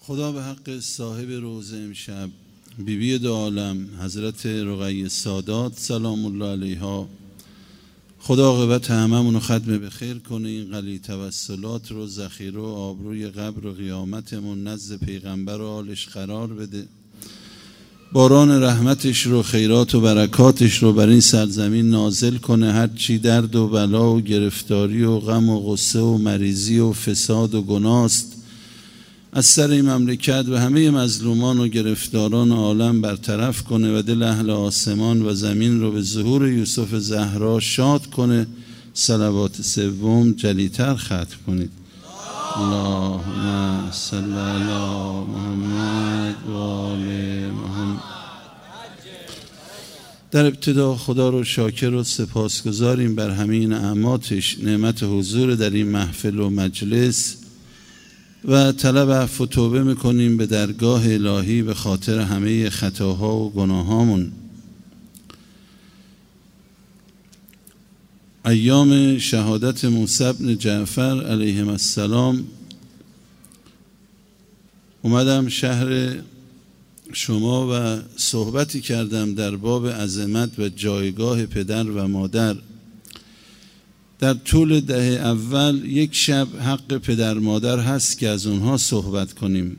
خدا به حق صاحب روز امشب بیبی دو عالم حضرت رقیه سادات سلام الله علیها، خدا عاقبت هممون رو ختم به خیر کنه. این قلی توسلات رو ذخیره و آبروی قبر و قیامتمون نزد پیغمبر و آلش قرار بده. باران رحمتش رو، خیرات و برکاتش رو بر این سرزمین نازل کنه. هر چی درد و بلا و گرفتاری و غم و غصه و مریضی و فساد و گناست از سر این مملکت و همه مظلومان و گرفتاران عالم برطرف کنه و دل اهل آسمان و زمین رو به ظهور یوسف زهرا شاد کنه. صلوات سوم جلیتر ختم کنید. اللهم صل علی محمد و آل محمد. در ابتدا خدا رو شاکر و سپاسگزاریم بر همه نعماتش، نعمت حضور در این محفل و مجلس، و طلب عفو و توبه میکنیم به درگاه الهی به خاطر همه خطاها و گناهامون. ایام شهادت موسی بن جعفر علیهم السلام اومدم شهر شما و صحبتی کردم در باب عظمت و جایگاه پدر و مادر. در طول دهه اول یک شب حق پدر مادر هست که از اونها صحبت کنیم.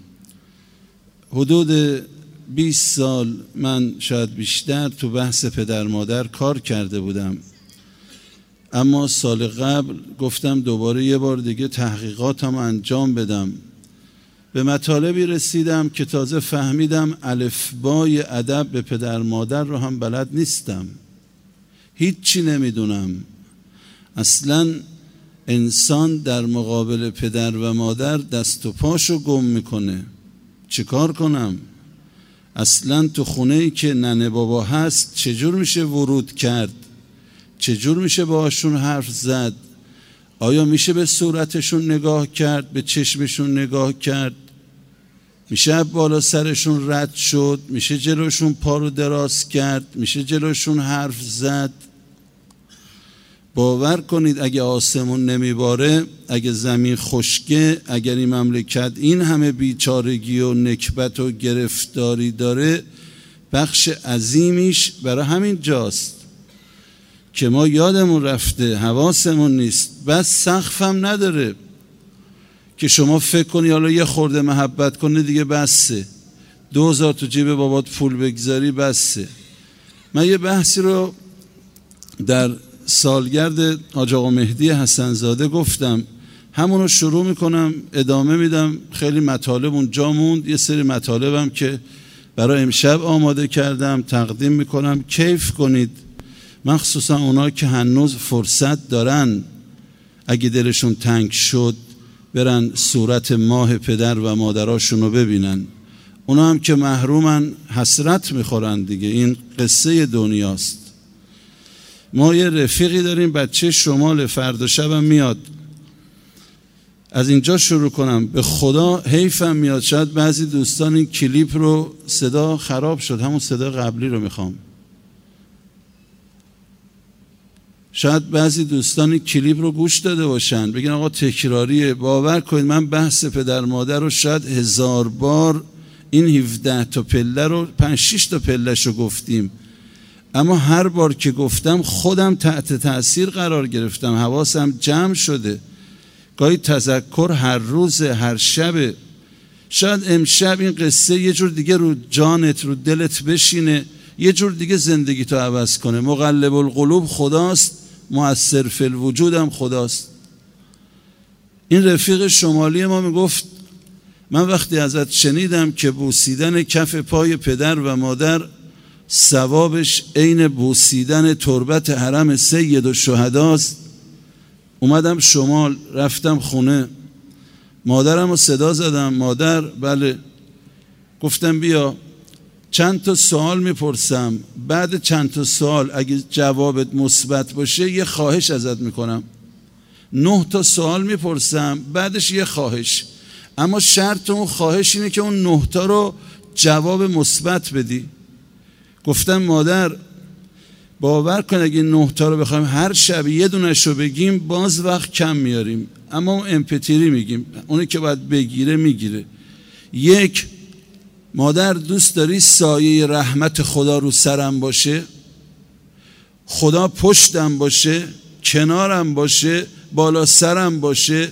حدود 20 سال من شاید بیشتر تو بحث پدر مادر کار کرده بودم، اما سال قبل گفتم دوباره یه بار دیگه تحقیقاتم انجام بدم. به مطالبی رسیدم که تازه فهمیدم الفبای ادب به پدر مادر رو هم بلد نیستم، هیچی نمیدونم. اصلا انسان در مقابل پدر و مادر دست و پاشو گم میکنه. چیکار کنم؟ اصلا تو خونه ای که ننه بابا هست چجور میشه ورود کرد؟ چجور میشه باهاشون حرف زد؟ آیا میشه به صورتشون نگاه کرد؟ به چشمشون نگاه کرد؟ میشه بالا سرشون رد شد؟ میشه جلوشون پا رو دراز کرد؟ میشه جلوشون حرف زد؟ باور کنید اگه آسمون نمیباره، اگه زمین خشکه، اگر این مملکت این همه بیچارگی و نکبت و گرفتاری داره، بخش عظیمیش برای همین جاست که ما یادمون رفته، حواسمون نیست. بس سقفم نداره که شما فکر کنی حالا یه خورده محبت کنه دیگه بسه، 2000 تو جیب بابات پول بگذاری بسه. من یه بحثی رو در سالگرد حاج آقا مهدی حسن زاده گفتم، همون رو شروع میکنم ادامه میدم. خیلی مطالب اونجا موند، یه سری مطالبم که برای امشب آماده کردم تقدیم میکنم. کیف کنید، مخصوصا اونا که هنوز فرصت دارن، اگه دلشون تنگ شد برن صورت ماه پدر و مادراشون رو ببینن. اونا هم که محرومن حسرت میخورن دیگه، این قصه دنیاست. ما یه رفیقی داریم بچه شمال، فردا شبم میاد. از اینجا شروع کنم، به خدا حیفم میاد. شاید بعضی دوستان این کلیپ رو صدا خراب شد، همون صدا قبلی رو میخوام. شاید بعضی دوستان این کلیپ رو گوش داده باشن بگن آقا تکراریه. باور کنید من بحث پدر مادر رو شاید 1000 بار، این 17 تا پله رو 5-6 تا پلهش رو گفتیم، اما هر بار که گفتم خودم تحت تأثیر قرار گرفتم، حواسم جمع شده. گاهی تذکر هر روز، هر شب. شاید امشب این قصه یه جور دیگه رو جانت، رو دلت بشینه، یه جور دیگه زندگی تو عوض کنه. مقلب القلوب خداست، مؤثر فی الوجود هم خداست. این رفیق شمالی ما میگفت من وقتی ازت شنیدم که بوسیدن کف پای پدر و مادر ثوابش عین بوسیدن تربت حرم سید الشهداست، اومدم شمال، رفتم خونه، مادرم رو صدا زدم. مادر، بله. گفتم بیا چند تا سوال میپرسم، بعد چند تا سوال اگه جوابت مثبت باشه یه خواهش ازت میکنم. 9 تا سوال میپرسم، بعدش یه خواهش، اما شرط اون خواهش اینه که اون 9 تا رو جواب مثبت بدی. گفتم مادر باور کن اگه 9 تا رو بخوایم هر شب یه دونش رو بگیم باز وقت کم میاریم، اما اون امپتیری میگیم، اونی که باید بگیره میگیره. یک، مادر دوست داری سایه رحمت خدا رو سرم باشه، خدا پشتم باشه، کنارم باشه، بالا سرم باشه،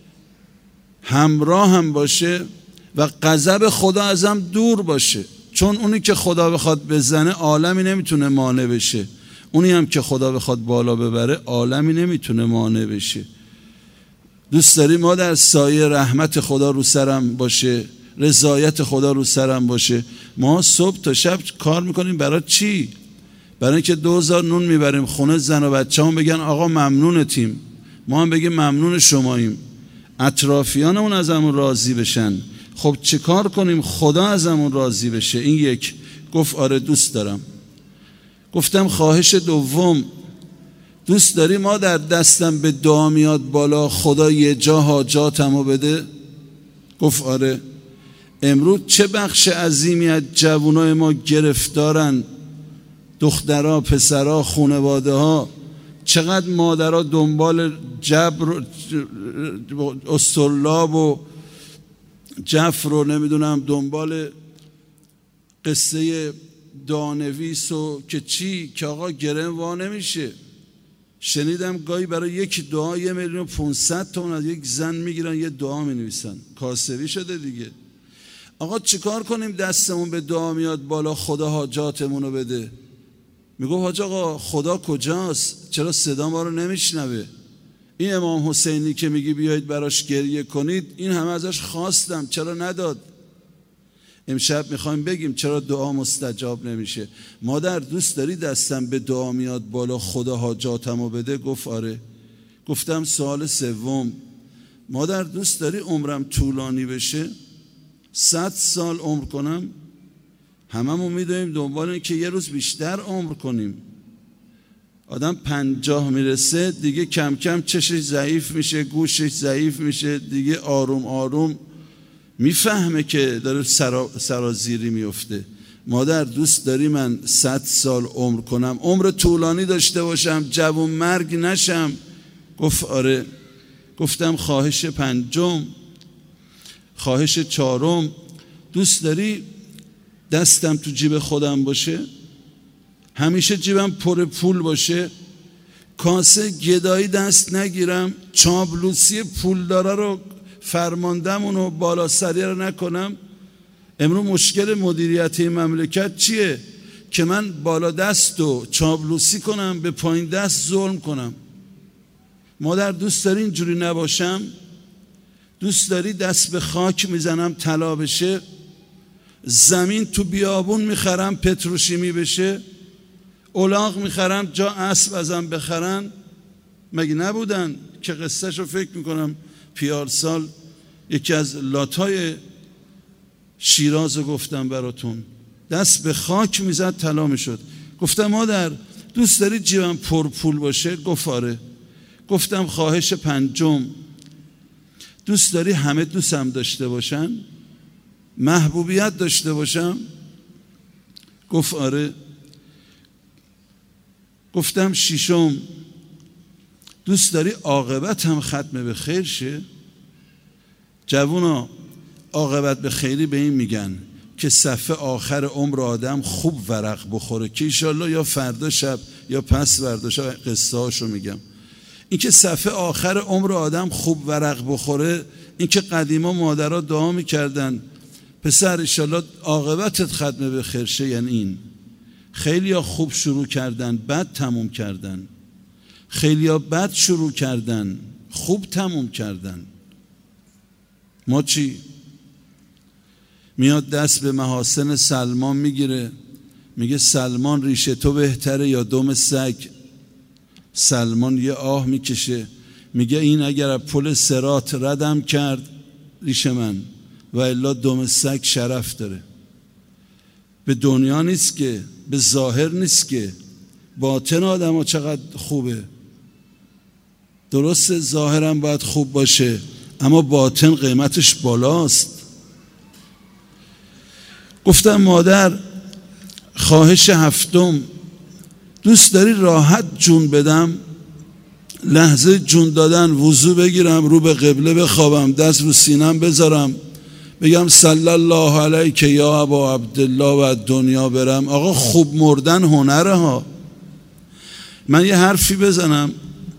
همراهم باشه و غضب خدا ازم دور باشه. چون اونی که خدا بخواد بزنه عالمی نمیتونه مانع بشه، اونی هم که خدا بخواد بالا ببره عالمی نمیتونه مانع بشه. دوست داری مادر سایه رحمت خدا رو سرم باشه، رضایت خدا رو سرم باشه. ما صبح تا شب کار میکنیم برای چی؟ برای اینکه 2000 نون میبریم خونه، زن و بچه هم بگن آقا ممنونتیم، ما هم بگیم ممنون شماییم، اطرافیانمون ازمون راضی بشن. خب چه کار کنیم خدا ازمون راضی بشه؟ این یک. گفت آره دوست دارم. گفتم خواهش دوم، دوست داری ما در دستم به دعا میاد بالا خدا یه جا حاجاتمو بده؟ گفت آره. امروز چه بخش عظیمی از جوانای ما گرفتارن، دخترها، پسرها، خانواده ها، چقدر مادرها دنبال جبر، استرلاب و جفر و نمیدونم دنبال قصه دانویس و که چی که آقا گرم وا نمیشه. شنیدم گاهی برای یک دعا 1,500,000 تومان از یک زن میگیرن، یه دعا مینویسن. کاسبی شده دیگه. آقا چیکار کنیم دستمون به دعا میاد بالا خدا حاجاتمونو بده؟ میگو حاج آقا خدا کجاست؟ چرا صدا ما رو نمیشنوه؟ این امام حسینی که میگی بیایید براش گریه کنید، این همه ازش خواستم چرا نداد؟ امشب میخوایم بگیم چرا دعا مستجاب نمیشه. مادر دوست داری دستم به دعا میاد بالا خدا حاجاتمو بده؟ گفت آره. گفتم سوال سوم، مادر دوست داری عمرم طولانی بشه، 100 سال عمر کنم؟ هممون میدونیم دنبال این که یه روز بیشتر عمر کنیم. آدم 50 میرسه دیگه کم کم چشش ضعیف میشه، گوشش ضعیف میشه، دیگه آروم آروم میفهمه که داره سرازیری میفته. مادر دوست داری من 100 سال عمر کنم، عمر طولانی داشته باشم، جوان مرگ نشم؟ گفت آره. گفتم خواهش پنجم. خواهش چهارم، دوست داری دستم تو جیب خودم باشه، همیشه جیبم پر پول باشه، کاسه گدایی دست نگیرم، چابلوسی پولدارا رو فرماندمون و بالا سری رو نکنم؟ امروز مشکل مدیریت مملکت چیه؟ که من بالا دست و چابلوسی کنم، به پایین دست ظلم کنم. مادر دوست داری اینجوری نباشم؟ دوست داری دست به خاک میزنم طلا بشه، زمین تو بیابون میخرم پتروشیمی بشه، الاغ میخرم جا اسب ازم بخرن؟ مگه نبودن که قصه شو فکر میکنم پیارسال یکی از لاتای شیراز رو گفتم براتون، دست به خاک میزد طلا میشد. گفتم مادر دوست داری جیبم پر پول باشه؟ گفت آره. گفتم خواهش پنجم، دوست داری همه دوستم داشته باشن، محبوبیت داشته باشم؟ گفت آره. گفتم ششم، دوست داری عاقبت هم ختم به خیر شه؟ جوونا عاقبت به خیری به این میگن که صفحه آخر عمر آدم خوب ورق بخوره، که ایشالله یا فردا شب یا پس فردا شب قصه هاشو میگم. این که صفحه آخر عمر آدم خوب ورق بخوره، این که قدیما مادرها دعا میکردن پسر ایشالله عاقبتت ختم به خیر شه، یعنی این. خیلی ها خوب شروع کردن بد تموم کردن، خیلی ها بد شروع کردن خوب تموم کردن. ما چی؟ میاد دست به محاسن سلمان میگیره، میگه سلمان ریشه تو بهتره یا دم سگ؟ سلمان یه آه میکشه، میگه این اگر پل صراط ردم کرد ریشه من، و الا دم سگ شرف داره. به دنیا نیست که، به ظاهر نیست که، باطن آدم ها چقدر خوبه. درسته ظاهرم باید خوب باشه اما باطن قیمتش بالاست. گفتم مادر خواهش هفتم، دوست داری راحت جون بدم، لحظه جون دادن وضو بگیرم، رو به قبله بخوابم، دست رو سینم بذارم، بگم صلی الله علیک یا ابا عبدالله و از دنیا برم. آقا خوب مردن هنره ها. من یه حرفی بزنم،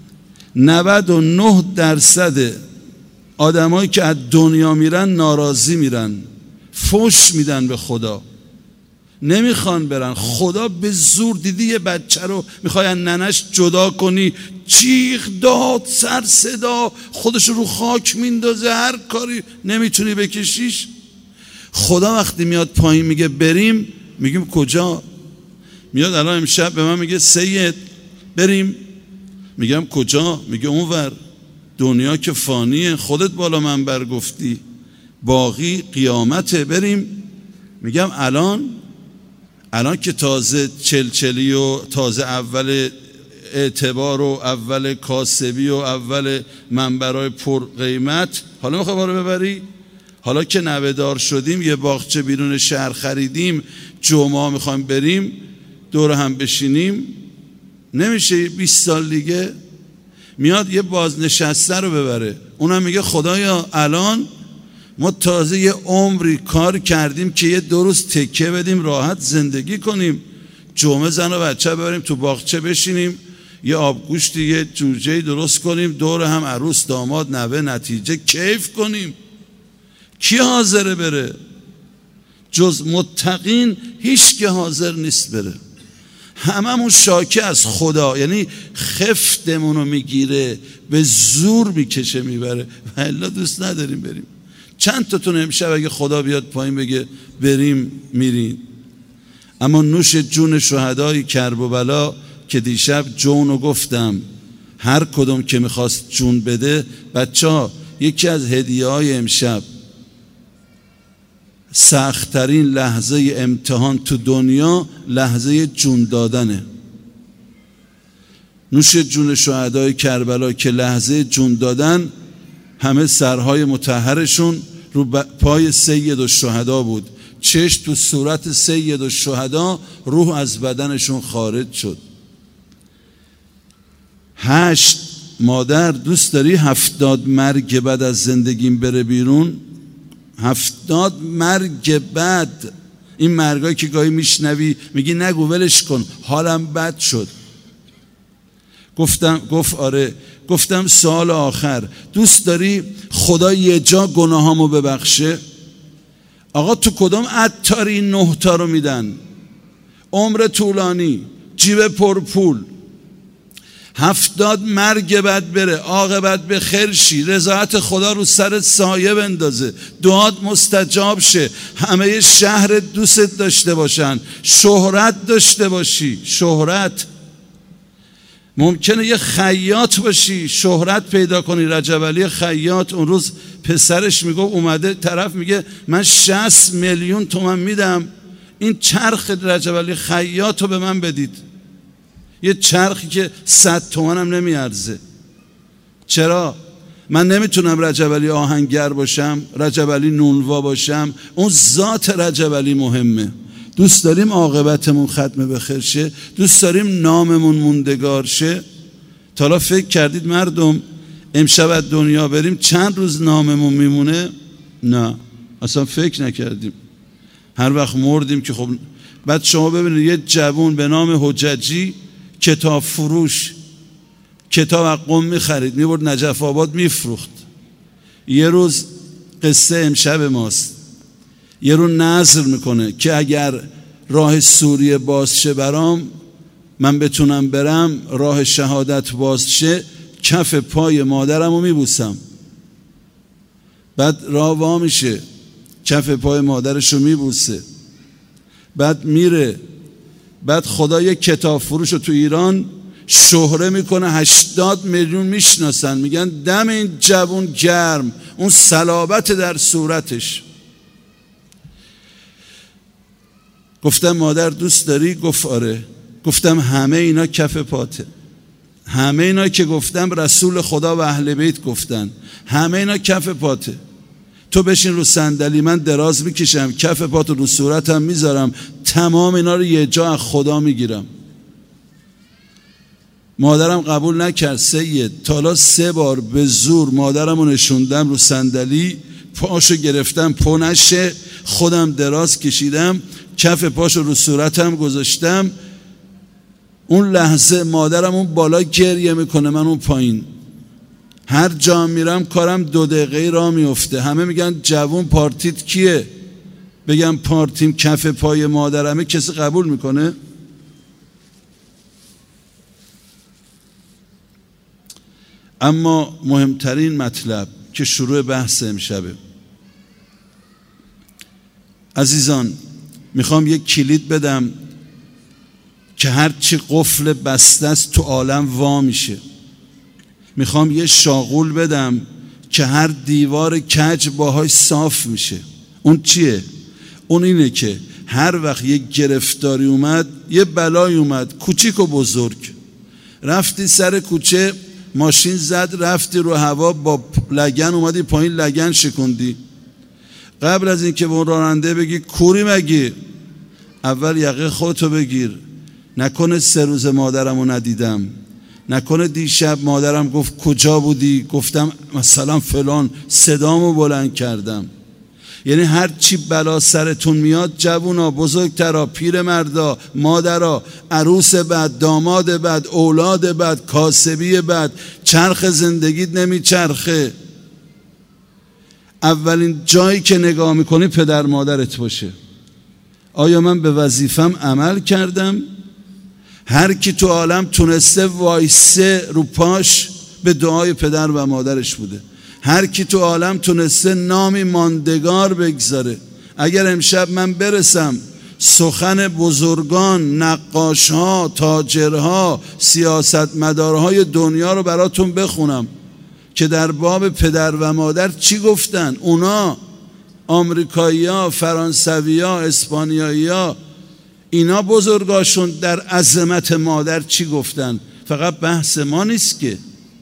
99% آدمایی که از دنیا میرن ناراضی میرن، فحش میدن به خدا، نمیخوان برن. خدا به زور، دیدی یه بچه رو میخوای از ننش جدا کنی، چیخ داد سر صدا، خودش رو خاک میندازه، هر کاری نمیتونی بکشیش. خدا وقتی میاد پایین میگه بریم، میگیم کجا؟ میاد الان امشب به من میگه سید بریم، میگم کجا؟ میگه اونور. دنیا که فانیه، خودت بالا منبر گفتی باقی قیامته، بریم. میگم الان که تازه چلچلی و تازه اول اعتبار و اول کاسبی و اول منبرای پر قیمت، حالا میخوای ما رو ببری؟ حالا که نوه‌دار شدیم، یه باغچه بیرون شهر خریدیم، جمعه میخوایم بریم دور هم بشینیم، نمیشه 20 سال دیگه میاد یه بازنشسته رو ببره، اونم میگه خدایا الان ما تازه یه عمری کار کردیم که یه 2 روز تکه بدیم راحت زندگی کنیم، جمعه زن و بچه ببریم تو باغچه بشینیم، یه آبگوشتی یه جوجه‌ای درست کنیم، دور هم عروس داماد نوه نتیجه کیف کنیم. کی حاضره بره؟ جز متقین هیچ که حاضر نیست بره. هممون شاکی از خدا، یعنی خفتمونو میگیره، به زور میکشه میبره، و الا دوست نداریم بریم. چند تاتون امشب اگه خدا بیاد پایین بگه بریم میرین؟ اما نوش جون شهدای کرب و بلا که دیشب جونو گفتم، هر کدوم که میخواست جون بده. بچه‌ها یکی از هدیه‌های امشب، سخت‌ترین لحظه امتحان تو دنیا لحظه جون دادنه. نوش جون شهدای کربلا که لحظه جون دادن همه سرهای مطهرشون رو پای سید الشهدا بود، چشم تو صورت سید الشهدا، روح از بدنشون خارج شد. 8 مادر دوست داری 70 مرگ بعد از زندگیم بره بیرون؟ 70 مرگ بعد، این مرگایی که گاهی میشنوی میگی نگو ولش کن حالم بد شد. گفت آره. گفتم سوال آخر، دوست داری خدا یه جا گناهامو ببخشه؟ آقا تو کدام عطاری 9 تا رو میدن؟ عمر طولانی، جیب پرپول، 70 مرگ بعد بره، عاقبت به خیر شی، رضایت خدا رو سرت سایه بندازه، دعات مستجاب شه، همه شهر دوست داشته باشن، شهرت داشته باشی. شهرت ممکنه یه خیاط باشی شهرت پیدا کنی. رجب علی خیاط اون روز پسرش میگه اومده طرف میگه من 60 میلیون تومان میدم این چرخ رجب علی خیاط رو به من بدید. یه چرخی که 100 تومان هم نمیارزه. چرا؟ من نمیتونم رجب علی آهنگر باشم، رجب علی نونوا باشم، اون ذات رجب علی مهمه. دوست داریم عاقبتمون ختم به خیر شه؟ دوست داریم ناممون موندگار شه؟ تا حالا فکر کردید مردم امشب از دنیا بریم چند روز ناممون میمونه؟ نه اصلا فکر نکردیم. هر وقت مردیم که خب. بعد شما ببینید یه جوون به نام حججی کتاب فروش کتاب از قم میخرید میبرد نجف آباد میفروخت. یه روز قصه امشب ماست، یه رو نظر میکنه که اگر راه سوریه باز شه برام، من بتونم برم، راه شهادت باز شه، کف پای مادرم رو میبوسم. بعد راه وا میشه، کف پای مادرش رو میبوسه، بعد میره. بعد خدا یک کتاب فروش رو تو ایران شهره میکنه، 80 میلیون میشناسن، میگن دم این جوون گرم، اون صلابت در صورتش. گفتم مادر دوست داری؟ گفت آره. گفتم همه اینا کف پاته، همه اینا که گفتم رسول خدا و اهل بیت گفتن، همه اینا کف پاته. تو بشین رو صندلی، من دراز میکشم، کف پاتو رو صورتم میذارم، تمام اینا رو یه جا از خدا میگیرم. مادرم قبول نکرد سید. تا حالا 3 بار به زور مادرم رو نشوندم رو صندلی، پاشو گرفتم پونشه، خودم دراز کشیدم، کف پاشو رو صورتم گذاشتم. اون لحظه مادرم اون بالا گریه میکنه، من اون پایین. هر جا میرم کارم 2 دقیقه راه میفته. همه میگن جوون پارتیت کیه؟ بگم پارتیم کف پای مادرمه، کسی قبول میکنه؟ اما مهمترین مطلب که شروع بحث امشبه، عزیزان میخوام یک کلید بدم که هرچی قفل بسته است تو عالم وا میشه. میخوام یه شاغول بدم که هر دیوار کج باهاش صاف میشه. اون چیه؟ اون اینه که هر وقت یک گرفتاری اومد، یه بلای اومد، کوچیک و بزرگ، رفتی سر کوچه ماشین زد، رفتی رو هوا با لگن اومدی پایین، لگن شکوندی. قبل از این که به اون راننده بگی کوری مگی، اول یقه خودتو بگیر. نکنه 3 روز مادرمو ندیدم، نکنه دیشب مادرم گفت کجا بودی، گفتم مثلا فلان، صدامو بلند کردم. یعنی هر چی بلا سرتون میاد، جوونا، بزرگترا، پیرمردا، مادرها، عروس بد، داماد بد، اولاد بد، کاسبی بد، چرخ زندگیت نمیچرخه. اولین جایی که نگاه میکنی پدر مادرت باشه. آیا من به وظیفم عمل کردم؟ هر کی تو عالم تونسته وایسه رو پاش به دعای پدر و مادرش بوده. هر کی تو عالم تونسته نامی ماندگار بگذاره. اگر امشب من برسم سخن بزرگان، نقاشها، تاجرها، سیاستمدارهای دنیا رو براتون بخونم که در باب پدر و مادر چی گفتن، اونا آمریکایی‌ها، فرانسوی‌ها، اسپانیایی‌ها، اینا بزرگاشون در عظمت مادر چی گفتن. فقط بحث ما نیست که.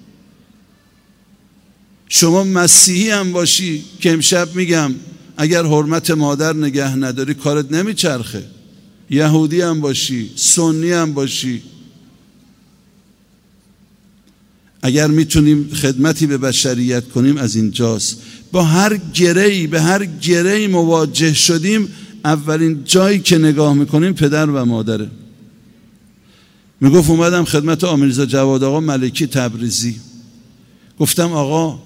شما مسیحی هم باشی که امشب میگم اگر حرمت مادر نگه نداری کارت نمیچرخه. یهودی هم باشی، سنی هم باشی، اگر میتونیم خدمتی به بشریت کنیم از اینجاست. با هر گره‌ای به هر گره‌ای مواجه شدیم، اولین جایی که نگاه میکنیم پدر و مادره. میگفت اومدم خدمت آقا میرزا جواد آقا ملکی تبریزی، گفتم آقا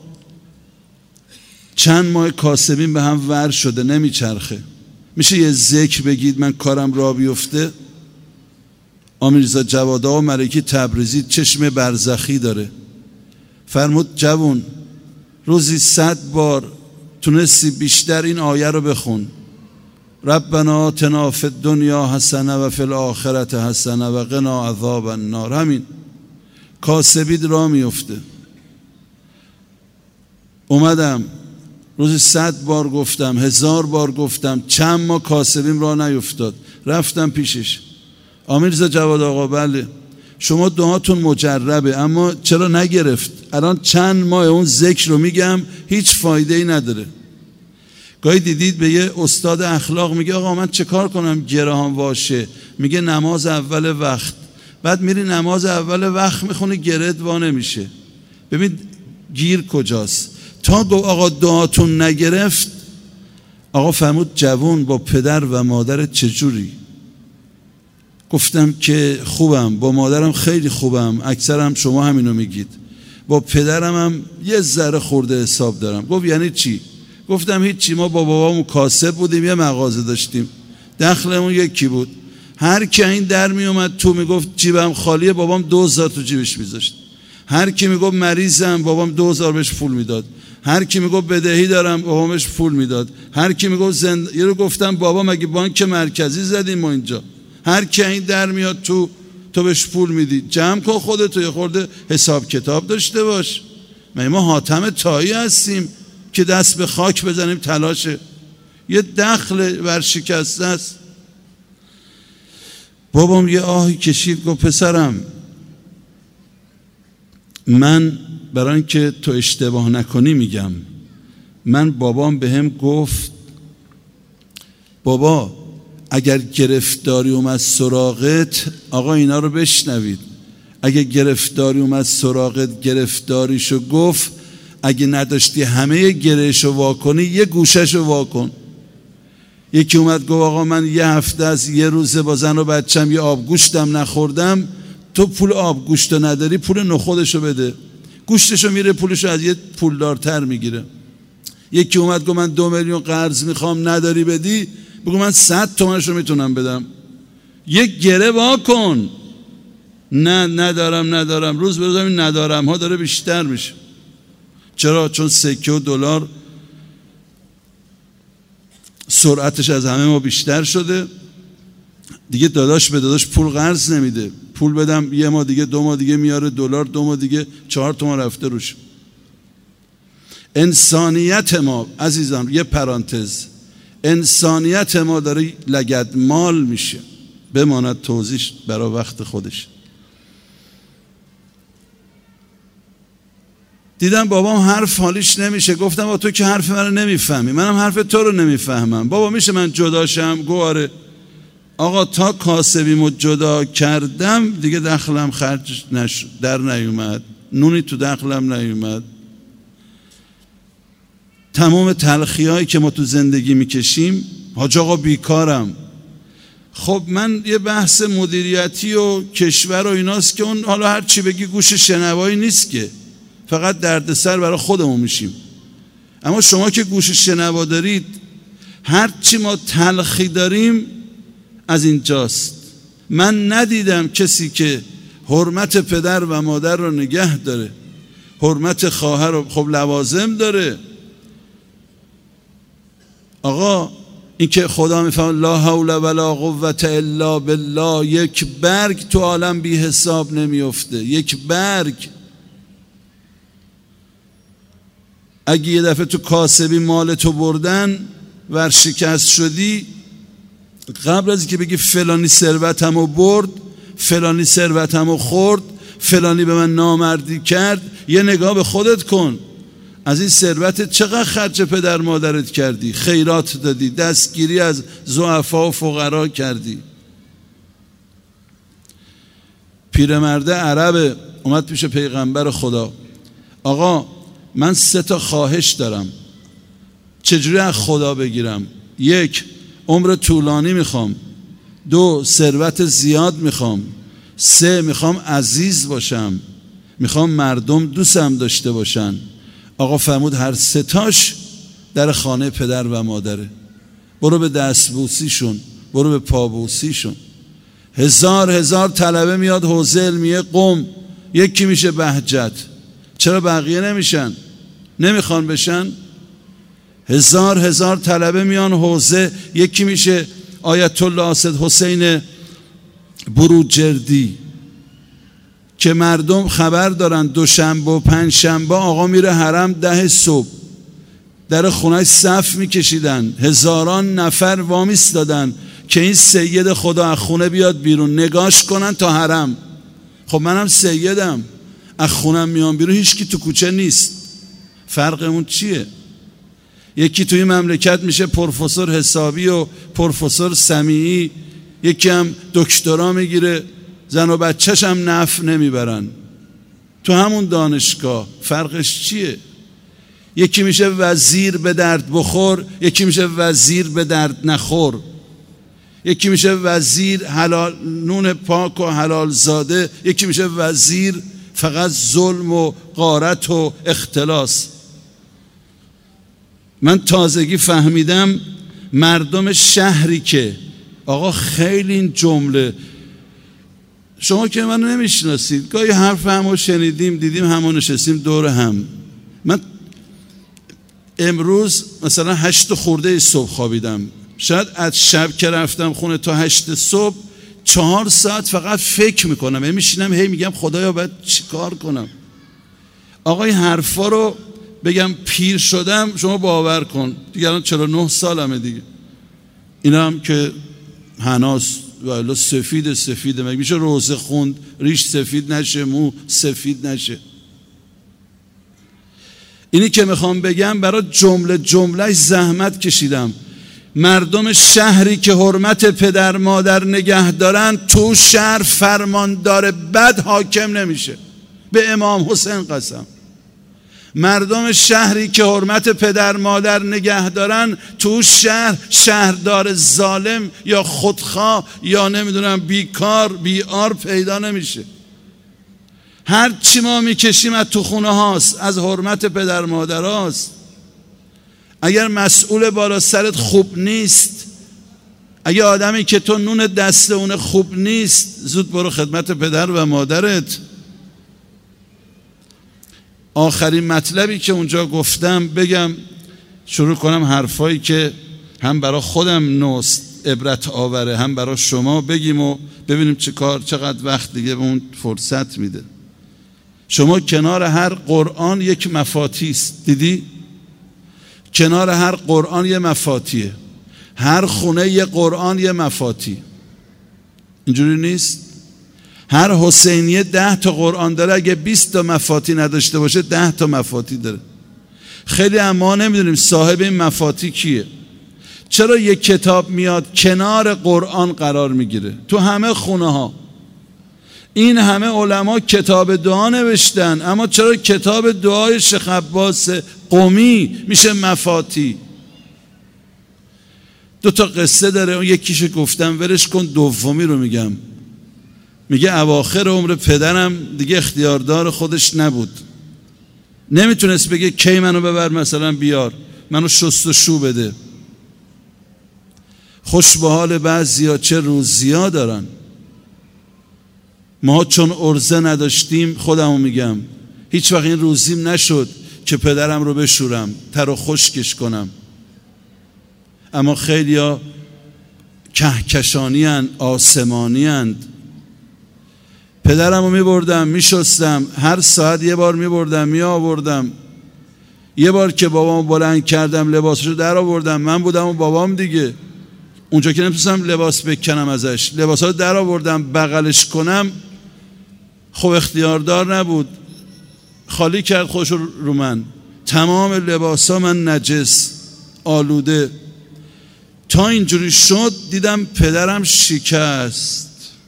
چند ماه کاسبین به هم ور شده نمیچرخه، میشه یه ذکر بگید من کارم را بیفته؟ آقا میرزا جواد آقا ملکی تبریزی چشم برزخی داره، فرمود جوون روزی 100 بار تونستی بیشتر این آیه رو بخون، ربنا آتنا فی الدنیا حسنه و فی الاخرة حسنه و قنا عذاب النار. همین کاسبید را میفته. اومدم روزی 100 بار گفتم، 1000 بار گفتم، چند ما کاسبیم را نیفتاد. رفتم پیشش، آمیرزا جواد آقا بله شما دعاتون مجربه اما چرا نگرفت؟ الان چند ماه اون ذکر رو میگم هیچ فایده ای نداره. گاهی دیدید به یه استاد اخلاق میگه آقا من چه کار کنم گرهام واشه؟ میگه نماز اول وقت. بعد میری نماز اول وقت میخونی گرهت وا نمیشه. ببین گیر کجاست. تا گفت آقا دعاتون نگرفت، آقا فرمود جوون با پدر و مادرت چجوری؟ گفتم که خوبم، با مادرم خیلی خوبم، اکثرم شما همینو میگید، با پدرم هم یه ذره خورده حساب دارم. گفت یعنی چی؟ گفتم هیچی، ما با بابامون کاسب بودیم، یه مغازه داشتیم، دخلمون یکی بود، هر کی این در می اومد تو میگفت جیبم خالیه، بابام 2000 تو جیبش میذاشت. هر کی میگفت مریضم، بابام 2000 بهش پول میداد. هر کی میگفت بدهی دارم، بابام بهش پول میداد. هر کی میگفت یه رو گفتم بابا مگه بانک مرکزی زدیم ما اینجا؟ هر کی این در میاد تو بهش پول میدی. جمع کن خودتو، یه خورده حساب کتاب داشته باش. ما حاتم طایی هستیم که دست به خاک بزنیم تلاشه. یه دخل ورشکسته است. بابام یه آهی کشید گفت پسرم من برای اینکه تو اشتباه نکنی میگم، من بابام بهم گفت بابا اگر گرفتاری اومد سراغت، آقا اینا رو بشنوید، اگر گرفتاری اومد سراغت گرفتاریشو گفت، اگه نداشتی همه گرهشو واکنی، یه گوششو واکن. یکی اومد گفت آقا من یه هفته از یه روزه با زن و بچم یه آبگوشتم نخوردم. تو پول آبگوشتو نداری، پول نخودشو بده. گوشتشو میره پولشو از یه پولدارتر میگیره. یکی اومد گفت من 2 میلیون قرض میخوام، نداری بدی، بگو من 100 تومنشو میتونم بدم. یک گره واکن. نه ندارم، روز به روز این ندارم ها داره بیشتر میشه. چرا؟ چون سکه و دلار سرعتش از همه ما بیشتر شده. دیگه داداش به داداش پول قرض نمیده. پول بدم 1 ماه دیگه 2 ماه دیگه میاره دلار، 2 ماه دیگه 4 تومن رفته روش. انسانیت ما عزیزان، یه پرانتز، انسانیت ما داره لگدمال میشه. بماند توضیح برای وقت خودش. دیدم بابام حرف حالیش نمیشه. گفتم با تو که حرف منو نمیفهمی، منم حرف تو رو نمیفهمم. بابا میشه من جداشم؟ گو آره. آقا تا کاسبیمو جدا کردم دیگه دخلم خرج در نیومد، نونی تو دخلم نیومد. تمام تلخی‌هایی که ما تو زندگی میکشیم، حاج آقا بیکارم. خب من یه بحث مدیریتی و کشور و ایناست که اون حالا هر چی بگی گوش شنوایی نیست که، فقط دردسر برای خودمون میشیم. اما شما که گوش شنوا دارید، هر چی ما تلخی داریم از اینجاست. من ندیدم کسی که حرمت پدر و مادر رو نگه داره، حرمت خواهر رو، خب لوازم داره. آقا این که خدا میفهمه لا حول ولا قوة الا بالله، یک برگ تو عالم بی حساب نمیفته. یک برگ. اگه یه دفعه تو کاسبی مالتو بردن ورشکست شدی، قبل از اینکه بگی فلانی ثروتمو برد، فلانی ثروتمو خورد، فلانی به من نامردی کرد، یه نگاه به خودت کن. از این ثروتت چقدر خرج پدر مادرت کردی؟ خیرات دادی، دستگیری از ضعفا و فقرا کردی. پیرمرده عرب اومد پیش پیغمبر خدا. آقا من 3 تا خواهش دارم، چجوری از خدا بگیرم؟ 1 عمر طولانی میخوام، 2 ثروت زیاد میخوام، 3 میخوام عزیز باشم، میخوام مردم دوستم داشته باشن. آقا فرمود هر 3 تاش در خانه پدر و مادره. برو به دستبوسیشون، برو به پابوسیشون. هزار طلبه میاد حوزه علمیه قم، یکی میشه بهجت. چرا بقیه نمیشن؟ نمیخوان بشن؟ هزار طلبه میان حوزه، یکی میشه آیت الله اسد حسین بروجردی که مردم خبر دارن دوشنبه و پنجشنبه آقا میره حرم 10 صبح، در خونه‌اش صف میکشیدن، هزاران نفر وامیستادن که این سید خدا از خونه بیاد بیرون، نگاش کنن تا حرم. خب منم سیدم، از خونم میام بیرون، هیچکی تو کوچه نیست. فرقمون چیه؟ یکی توی مملکت میشه پروفسور حسابی و پروفسور سمیعی، یکی هم دکترا میگیره، زن و بچه‌ش هم نفع نمیبرن تو همون دانشگاه. فرقش چیه؟ یکی میشه وزیر به درد بخور، یکی میشه وزیر به درد نخور. یکی میشه وزیر حلال نون پاک و حلال زاده، یکی میشه وزیر فقط ظلم و غارت و اختلاس. من تازگی فهمیدم مردم شهری که آقا خیلی این جمله، شما که منو نمیشناسید، گاهی حرف همو شنیدیم دیدیم همو نشستیم دور هم. من امروز مثلا 8 خورده صبح خوابیدم، شاید از شب که رفتم خونه تا 8 صبح 4 ساعت فقط فکر میکنم، میشینم هی میگم خدایا باید چی کار کنم. آقا این حرفا رو بگم پیر شدم شما باور کن، دیگه الان 49 سالمه دیگه. اینا هم که هناس والا سفید مگه میشه روزه خوند ریش سفید نشه، مو سفید نشه؟ اینی که میخوام بگم برای جمله زحمت کشیدم. مردم شهری که حرمت پدر مادر نگه دارن تو شهر فرماندار بد حاکم نمیشه. به امام حسین قسم. مردم شهری که حرمت پدر مادر نگه دارن، تو شهر شهردار ظالم یا خودخواه یا نمیدونم بیکار بیار پیدا نمیشه. هر چی ما میکشیم از تو خونه هاست، از حرمت پدر مادر هاست. اگر مسئول بالا سرت خوب نیست، اگه آدمی که تو نون دست اونه خوب نیست، زود برو خدمت پدر و مادرت. آخرین مطلبی که اونجا گفتم بگم، شروع کنم حرفایی که هم برای خودم نوست عبرت آوره، هم برای شما بگیم و ببینیم چقدر وقت دیگه به اون فرصت میده. شما کنار هر قرآن یک مفاتی است، دیدی؟ کنار هر قرآن یه مفاتیه، هر خونه یه قرآن یه مفاتی. اینجوری نیست؟ هر حسینیه 10 تا قرآن داره، اگه 20 تا مفاتی نداشته باشه 10 تا مفاتی داره. خیلی اما نمیدونیم صاحب این مفاتی کیه. چرا یک کتاب میاد کنار قرآن قرار میگیره تو همه خونه ها؟ این همه علما کتاب دعا نوشتن، اما چرا کتاب دعای شیخ عباس قمی میشه مفاتی؟ 2 تا قصه داره، اون یکیشو گفتم ولش کن، دومی رو میگم. میگه اواخر عمر پدرم دیگه اختیاردار خودش نبود، نمیتونست بگه کی منو ببر مثلا بیار منو شست و شو بده. خوش به حال بعضیا چه روزیا دارن. ما چون ارزه نداشتیم، خودمو میگم هیچ وقت این روزیم نشد که پدرم رو بشورم، تر و خشکش کنم. اما خیلیا کهکشانی اند، آسمانی اند. پدرم رو میبردم میشستم، هر ساعت یه بار میبردم میآوردم. یه بار که بابام بلند کردم لباسشو در آوردم، من بودم و بابام دیگه، اونجا که نمیتونستم لباس بکنم ازش، لباسا رو در آوردم بغلش کنم، خب اختیاردار نبود، خالی کرد خودش رو من. تمام لباسا من نجس آلوده. تا اینجوری شد دیدم پدرم شکست.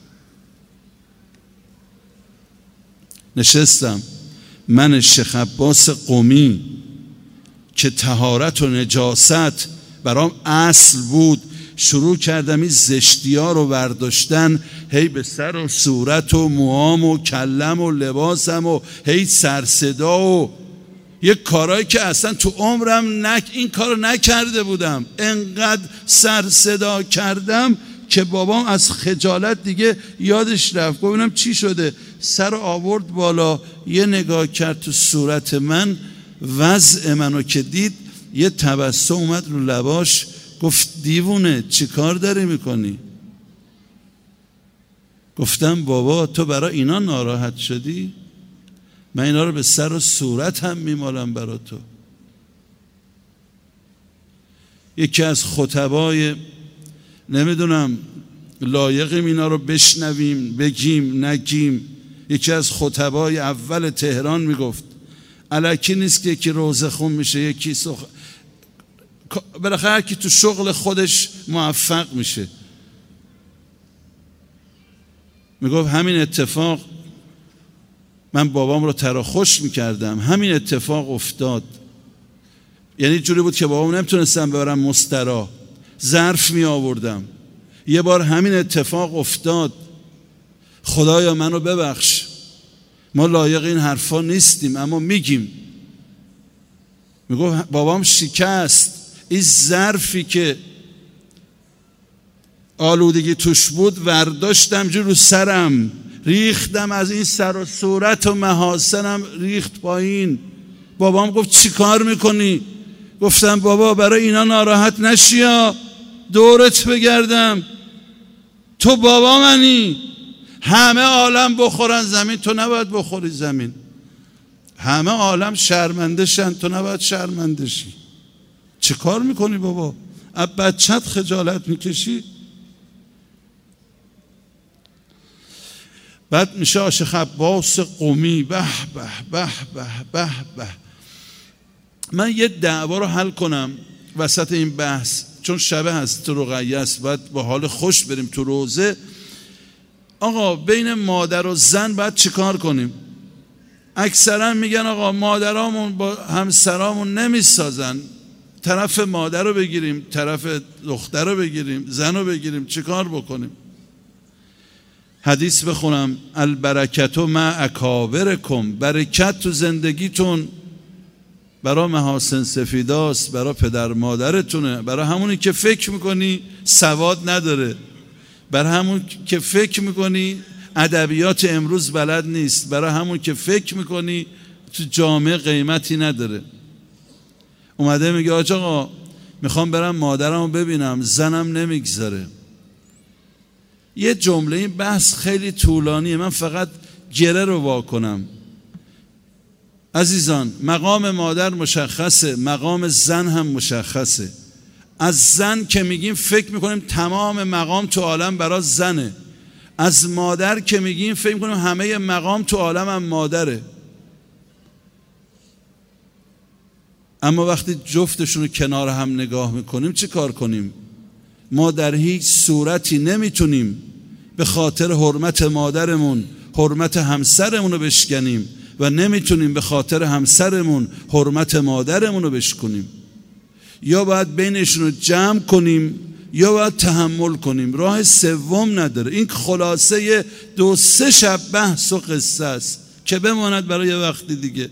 نشستم من شیخ عباس قمی که طهارت و نجاست برام اصل بود، شروع کردم این زشتی ها رو برداشتن، هی به سر و صورت و موام و کلم و لباسم و هی سرصدا و یک کارهایی که اصلا تو عمرم این کارو نکرده بودم. انقدر سرصدا کردم که بابام از خجالت دیگه یادش رفت. ببینم چی شده، سر آورد بالا، یه نگاه کرد تو صورت من، وضع منو که دید یه تبسم اومد رو لباش، گفت دیوونه چی کار داری میکنی؟ گفتم بابا تو برای اینا ناراحت شدی؟ من اینا رو به سر و صورت هم میمالم برای تو. یکی از خطبای نمیدونم لایقیم اینا رو بشنویم بگیم نگیم، یکی از خطبای اول تهران میگفت الکی نیست که یکی روزه خون میشه، یکی بالاخره هر کی تو شغل خودش موفق میشه. میگفت همین اتفاق، من بابام رو تر و خشک میکردم، همین اتفاق افتاد. یعنی جوری بود که بابام نمیتونستم ببرم مسترا، ظرف می آوردم. یه بار همین اتفاق افتاد. خدایا منو ببخش، ما لایق این حرفا نیستیم اما میگیم. میگفت بابام شکست، این ظرفی که آلودگی توش بود ورداشتم جو رو سرم، ریختم، از این سر و صورت و محاسنم ریخت پایین. بابام گفت چی کار میکنی؟ گفتم بابا برای اینا ناراحت نشیا، دورت بگردم، تو بابا منی، همه عالم بخورن زمین، تو نباید بخوری زمین. همه عالم شرمنده شن، تو نباید شرمنده شی. چه کار میکنی بابا؟ از بچت خجالت میکشی؟ بعد میشه شیخ عباس قمی. به به به به به به. من یه دعوا رو حل کنم وسط این بحث، چون شبه هست تو رقیه است، باید با حال خوش بریم تو روزه. آقا بین مادر و زن باید چی کار کنیم؟ اکثرا میگن آقا مادرامون با همسرامون نمیسازن، طرف مادر رو بگیریم، طرف دختر رو بگیریم، زن رو بگیریم، چیکار بکنیم؟ حدیث بخونم: البرکت مع اکابرکم، برکت تو زندگیتون برای محاسن سفیداست، برای پدر مادرتونه، برای همونی که فکر میکنی سواد نداره، برای همون که فکر میکنی ادبیات امروز بلد نیست، برای همون که فکر میکنی تو جامعه قیمتی نداره. اومده میگه آقا میخوام برم مادرمو ببینم، زنم نمیگذاره. یه جمله، این بحث خیلی طولانیه، من فقط گره رو وا کنم. عزیزان، مقام مادر مشخصه، مقام زن هم مشخصه. از زن که میگیم فکر میکنیم تمام مقام تو عالم برای زنه، از مادر که میگیم فکر میکنیم همه مقام تو عالم هم مادره. اما وقتی جفتشون رو کنار هم نگاه میکنیم چی کار کنیم؟ ما در هیچ صورتی نمیتونیم به خاطر حرمت مادرمون حرمت همسرمون رو بشکنیم و نمیتونیم به خاطر همسرمون حرمت مادرمون رو بشکنیم. یا باید بینشون رو جمع کنیم یا باید تحمل کنیم، راه سوم نداره. این خلاصه 2-3 شب بحث و قصه است که بماند برای یه وقتی دیگه.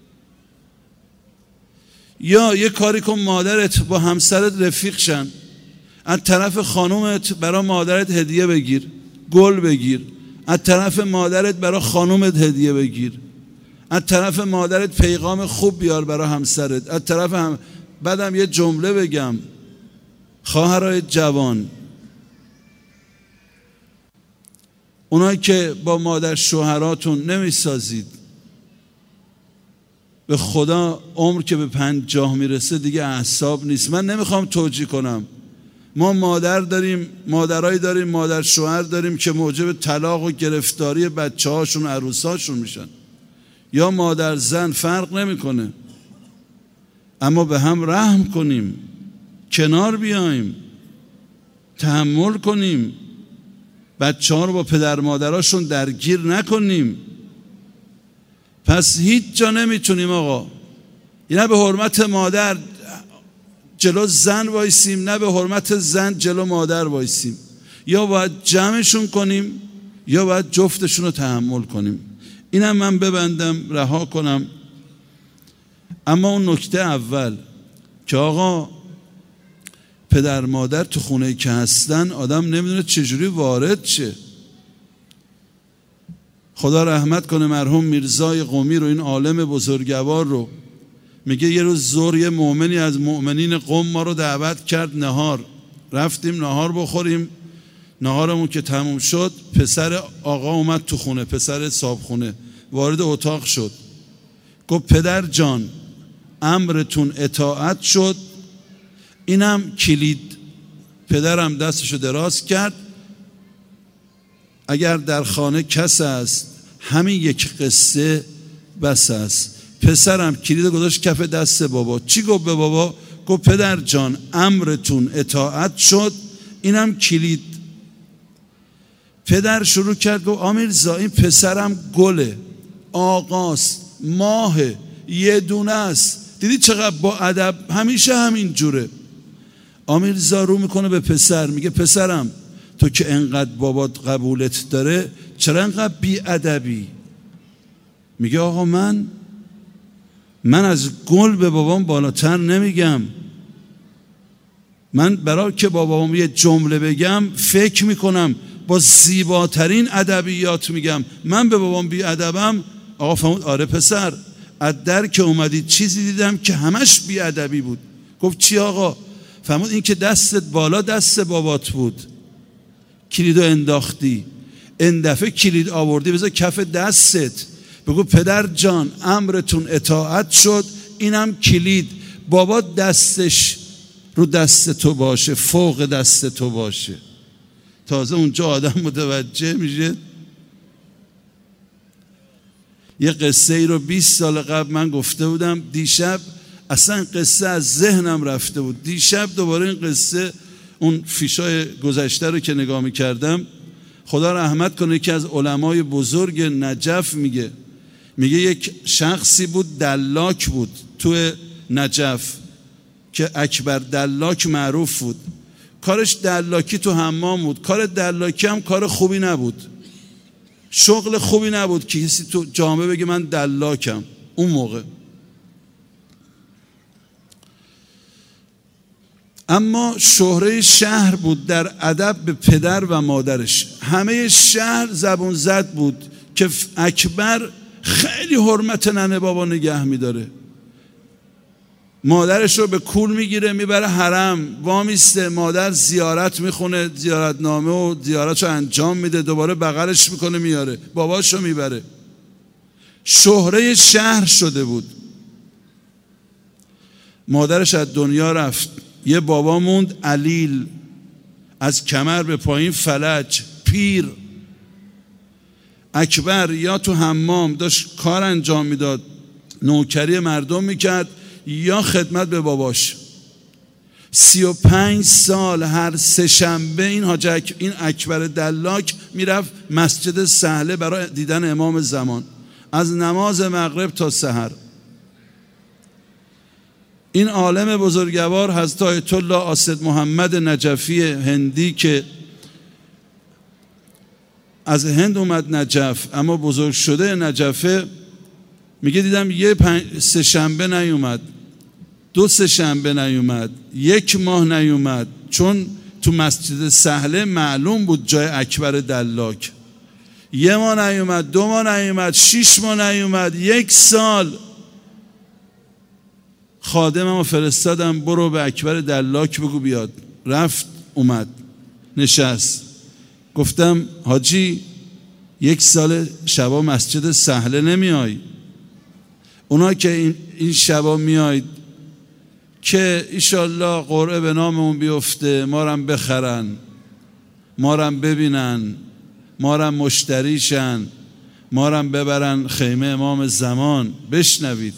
یا یه کاری کن مادرت با همسرت رفیق شن، از طرف خانومت برای مادرت هدیه بگیر، گل بگیر، از طرف مادرت برای خانومت هدیه بگیر، از طرف مادرت پیغام خوب بیار برای همسرت، از طرف بعدم یه جمله بگم: خواهرای جوان، اونایی که با مادر شوهراتون نمیسازید، به خدا عمر که به 50 میرسه دیگه اعصاب نیست. من نمیخوام توجیه کنم، ما مادر داریم، مادرایی داریم، مادر شوهر داریم که موجب طلاق و گرفتاری بچه هاشون، عروساشون میشن، یا مادر زن، فرق نمیکنه. اما به هم رحم کنیم، کنار بیایم، تحمل کنیم، بچه ها رو با پدر مادراشون درگیر نکنیم. پس هیچ جا نمیتونیم آقا، نه به حرمت مادر جلو زن وایسیم، نه به حرمت زن جلو مادر وایسیم. یا باید جمعشون کنیم یا باید جفتشون رو تحمل کنیم. اینم من ببندم رها کنم. اما اون نکته اول که آقا پدر مادر تو خونه که هستن آدم نمیدونه چجوری وارد شه. خدا رحمت کنه مرحوم میرزای قمی رو، این عالم بزرگوار رو، میگه یه روز ظهر یه مؤمنی از مؤمنین قم ما رو دعوت کرد نهار. رفتیم نهار بخوریم، نهارمون که تموم شد پسر آقا اومد تو خونه، پسر صاحب خونه وارد اتاق شد، گفت پدر جان امرتون اطاعت شد، اینم کلید. پدرم دستشو دراز کرد، اگر در خانه کس است همین یک قصه بس است. پسرم کلید گذاشت کف دست بابا. چی گفت به بابا؟ گفت پدر جان امرتون اطاعت شد، اینم کلید. پدر شروع کرد گفت آمیرزا این پسرم گله، آقاست، ماهه، یه دونه است، دیدی چقدر با ادب، همیشه همین جوره. آمیرزا رو میکنه به پسر، میگه پسرم تو که انقدر بابات قبولت داره چرا انقدر بی ادبی؟ میگه آقا من از گل به بابام بالاتر نمیگم، من برای که بابام یه جمله بگم فکر میکنم با زیباترین ادبیات میگم، من به بابام بی ادبم؟ آقا فهمود آره پسر، از در که اومدی چیزی دیدم که همش بی ادبی بود. گفت چی آقا؟ فهمود این که دستت بالا دست بابات بود، کلیدو انداختی، این دفعه کلید آوردی بذار کف دستت، بگو پدر جان امرتون اطاعت شد، اینم کلید، بابا دستش رو دست تو باشه، فوق دست تو باشه. تازه اونجا آدم متوجه میشه. یه قصه ای رو 20 سال قبل من گفته بودم، دیشب اصلا قصه از ذهنم رفته بود. دیشب دوباره این قصه، اون فیشای گذشته رو که نگاه میکردم، خدا رحمت کنه که از علمای بزرگ نجف میگه میگه یک شخصی بود دلاک بود تو نجف که اکبر دلاک معروف بود، کارش دلاکی تو حمام بود. کار دلاکی هم کار خوبی نبود، شغل خوبی نبود که کسی تو جامعه بگه من دلاکم اون موقع. اما شهره شهر بود در ادب به پدر و مادرش. همه شهر زبون زد بود که اکبر خیلی حرمت ننه بابا نگه میداره. مادرش رو به کول میگیره میبره حرم، وامیسته، مادر زیارت میخونه، زیارتنامه و زیارت رو انجام میده، دوباره بغلش میکنه میاره، باباش رو میبره. شهره شهر شده بود. مادرش از دنیا رفت، یه بابا موند علیل، از کمر به پایین فلج، پیر. اکبر یا تو حمام داشت کار انجام میداد، نوکری مردم میکرد، یا خدمت به باباش. 35 سال هر سه شنبه این اکبر دلاک میرفت مسجد سهله برای دیدن امام زمان، از نماز مغرب تا سحر. این عالم بزرگوار حضرت آیت الله اسد محمد نجفی هندی که از هند اومد نجف اما بزرگ شده نجفه، میگه دیدم یه سه شنبه نیومد، 2 سه شنبه نیومد، 1 ماه نیومد، چون تو مسجد سهله معلوم بود جای اکبر دلاک. 1 ماه نیومد، 2 ماه نیومد، 6 ماه نیومد، 1 سال. خادمم فرستادم برو به اکبر دلاک بگو بیاد. رفت اومد نشست. گفتم حاجی 1 سال شبا مسجد سهله نمیای؟ اونا که این شبا میاید که ایشالله قرعه به ناممون بیفته، ما رم بخرن، ما رم ببینن، ما رم مشتریشن، ما رم ببرن خیمه امام زمان بشنوید.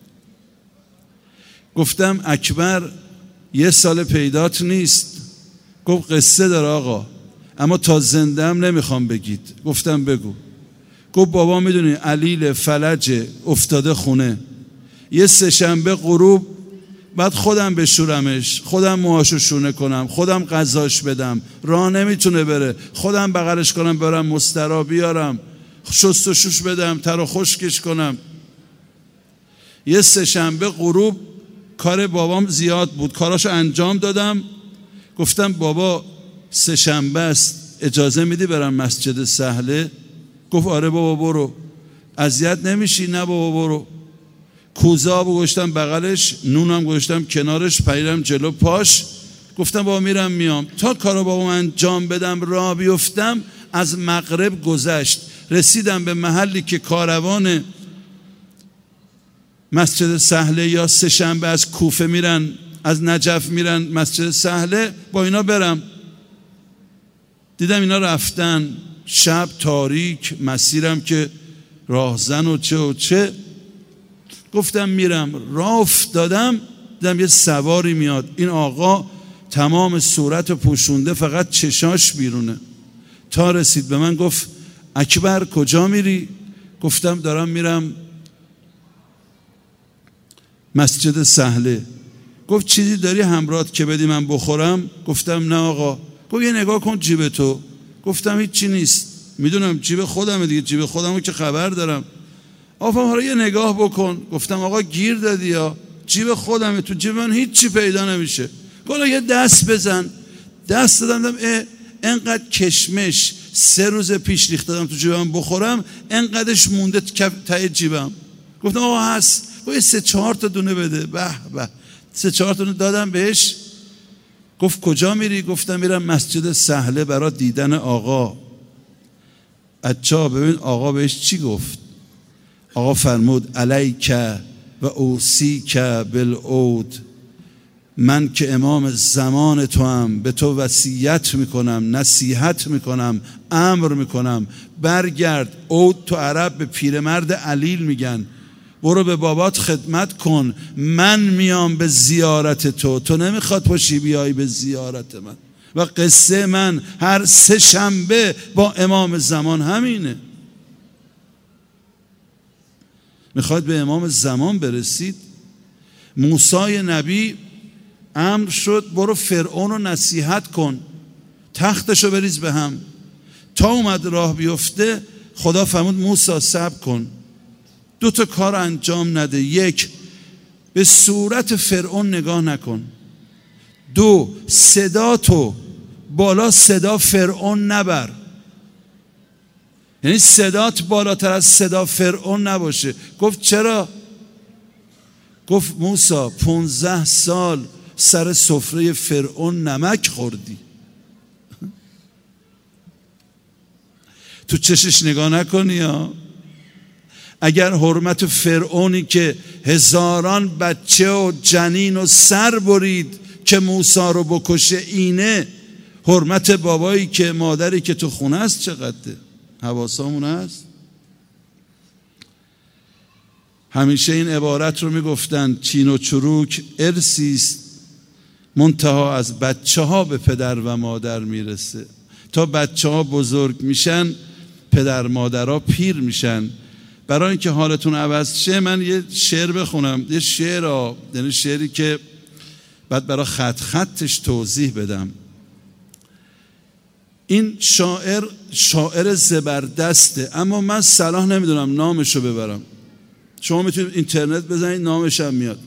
گفتم اکبر 1 سال پیدات نیست. گفت قصه داره آقا، اما تا زنده هم نمیخوام بگید. گفتم بگو. گفت بابا میدونی علیل فلج افتاده خونه، یه سه شنبه غروب بعد خودم بشورمش، خودم موهاشو شونه کنم، خودم غذاش بدم، راه نمیتونه بره، خودم بغلش کنم برم مسترا بیارم، شست و شوش بدم، تر و خشکش کنم. یه سه شنبه غروب کار بابام زیاد بود، کاراشو انجام دادم. گفتم بابا سه شنبه است، اجازه میدی برم مسجد سهله؟ گفت آره بابا برو. اذیت نمیشی؟ نه بابا برو. کوزه آب گذاشتم بغلش، نونم گذاشتم کنارش، پریدم جلو پاش. گفتم بابا میرم میام. تا کارو بابا انجام بدم راه بیفتم از مغرب گذشت. رسیدم به محلی که کاروان مسجد سهله یا سه شنبه از کوفه میرن، از نجف میرن مسجد سهله، با اینا برم. دیدم اینا رفتن، شب تاریک، مسیرم که راهزن و چه و چه. گفتم میرم. راه افتادم دیدم یه سواری میاد. این آقا تمام صورت پوشونده، فقط چشاش بیرونه. تا رسید به من گفت اکبر کجا میری؟ گفتم دارم میرم مسجد سهله. گفت چیزی داری همراهت که بدی من بخورم؟ گفتم نه آقا. گفت یه نگاه کن جیب تو. گفتم هیچی نیست. میدونم جیب خودمه دیگه، جیب خودمو که خبر دارم. آفام حالا یه نگاه بکن. گفتم آقا گیر دادی یا؟ جیب خودمه، تو جیب من هیچی پیدا نمیشه. گفت یه دست بزن. دست دادم انقدر کشمش 3 روز پیش ریخته دادم تو جیبم بخورم، انقدرش مونده ته جیبم. گفتم آقا هست. گفت 3-4 تا دونه بده. به به. 3-4 تا دونه دادم بهش. گفت کجا میری؟ گفتم میرم مسجد سهله برای دیدن آقا. اچا ببین آقا بهش چی گفت. آقا فرمود علیک و اوصیک بالعود، من که امام زمان تو هم به تو وصیت میکنم، نصیحت میکنم، امر میکنم برگرد. عود تو عرب به پیرمرد علیل میگن. برو به بابات خدمت کن، من میام به زیارت تو، تو نمیخواد پاشی بیایی به زیارت من. و قصه من هر 3 شنبه با امام زمان همینه. میخواید به امام زمان برسید؟ موسی نبی امر شد برو فرعون رو نصیحت کن، تختشو بریز به هم. تا اومد راه بیفته خدا فرمود موسی صبر کن، 2 کار انجام نده. 1 به صورت فرعون نگاه نکن. 2 صدا تو بالا صدا فرعون نبر، یعنی صدات بالاتر از صدا فرعون نباشه. گفت چرا؟ گفت موسی 15 سال سر سفره فرعون نمک خوردی، تو چشش نگاه نکنی ها. اگر حرمت فرعونی که هزاران بچه و جنین و سر برید که موسی رو بکشه اینه، حرمت بابایی که مادری که تو خونه است چقدره؟ حواسامون هست؟ همیشه این عبارت رو میگفتن چین و چروک ارثیست منتها از بچه ها به پدر و مادر میرسه. تا بچه ها بزرگ میشن پدر مادرها پیر میشن. برای اینکه حالتون عوض شه من یه شعر بخونم، یه شعر، یعنی شعری که بعد برای خطش توضیح بدم. این شاعر زبردسته، اما من صلاح نمیدونم نامشو ببرم. شما میتونید اینترنت بزنید نامش هم میاد.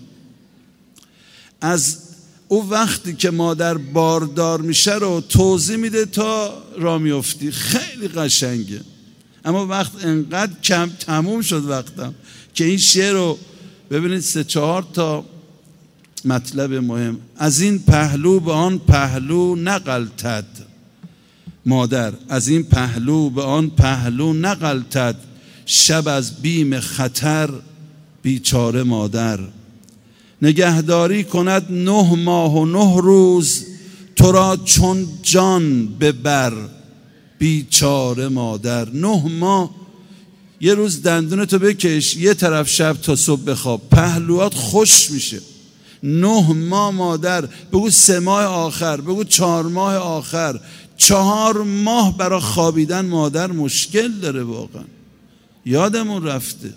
از او وقتی که مادر باردار میشه رو توضیح میده تا را میفتی. خیلی قشنگه، اما وقت انقدر کم تموم شد وقتم که این شعر رو ببینید 3-4 تا مطلب مهم. از این پهلو به آن پهلو نغلطد مادر، از این پهلو به آن پهلو نغلطد، شب از بیم خطر بیچاره مادر. نگهداری کند 9 ماه و 9 روز، تو را چون جان ببر بیچاره مادر. 9 ماه یه روز دندونتو بکش یه طرف شب تا صبح بخواب، پهلوات خوش میشه. 9 ماه مادر، بگو 3 ماه آخر، بگو 4 ماه آخر. 4 ماه برای خوابیدن مادر مشکل داره واقعا، یادمون رفته.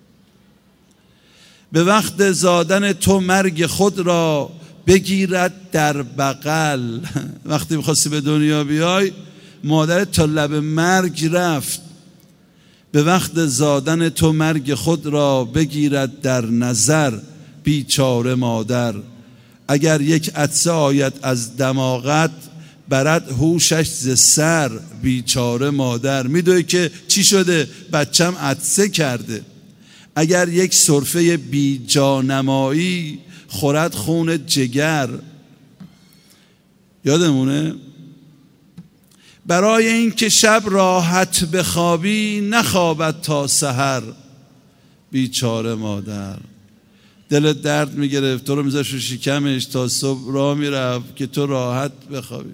به وقت زادن تو مرگ خود را بگیرد در بغل. وقتی میخواستی به دنیا بیای مادرت تا لب مرگ رفت. به وقت زادن تو مرگ خود را بگیرد در نظر بیچاره مادر. اگر یک عطسه آید از دماغت برد هوشش ز سر بیچاره مادر. میدونی که چی شده؟ بچم عطسه کرده. اگر یک سرفه بی جانمایی خورد خون جگر. یادمونه؟ برای این که شب راحت بخوابی نخوابد تا سحر بیچاره مادر. دلت درد میگرفت، تو رو میذاشت رو شکمش تا صبح راه میرفت که تو راحت بخوابی.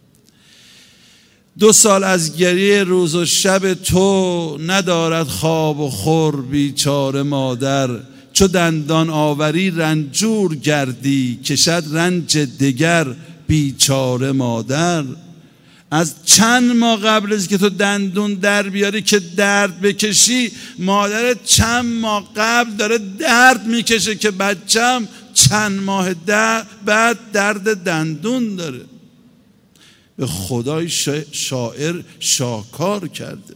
2 سال از گریه روز و شب تو ندارد خواب و خور بیچاره مادر. چو دندان آوری رنجور گردی کشد رنج دگر بیچاره مادر. از چند ماه قبل از که تو دندون در بیاری که درد بکشی، مادرت چند ماه قبل داره درد میکشه که بچم چند ماه بعد درد دندون داره. به خدای شاعر شاکار کرده.